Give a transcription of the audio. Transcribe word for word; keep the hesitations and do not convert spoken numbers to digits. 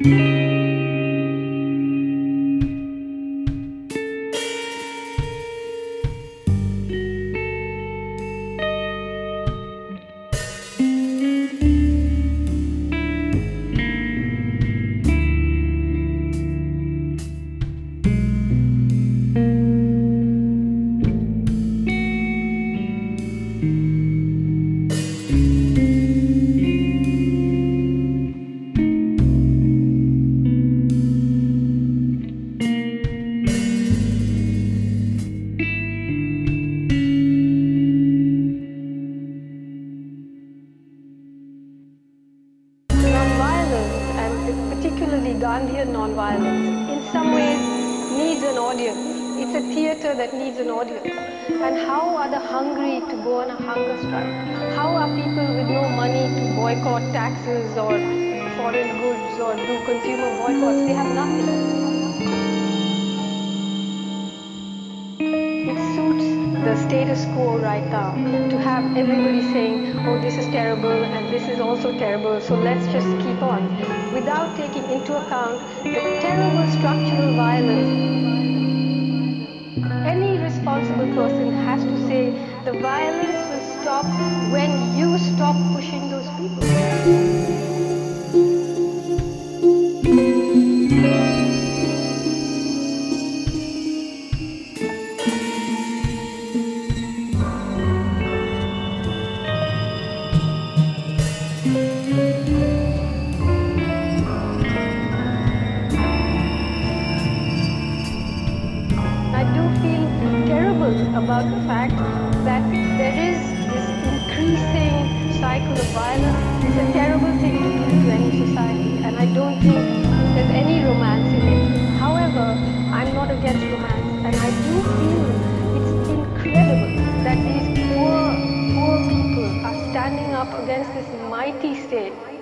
Nonviolence, and particularly Gandhian nonviolence, in some ways needs an audience. It's a theater that needs an audience. And how are the hungry to go on a hunger strike? How are people with no money to boycott taxes or foreign goods or do consumer boycotts? They have nothing. It suits the status quo right now to have everybody saying, oh, this is terrible and this is also terrible, so let's just keep on, without taking into account the terrible structural violence. Any responsible person has to say the violence will stop when you stop pushing those people. I do feel terrible about the fact that there is this increasing cycle of violence. It's a terrible thing to do to any society, and I don't think there's any romance in it. However, I'm not against romance, and I do feel it's incredible that these poor, poor people are standing up against this mighty state.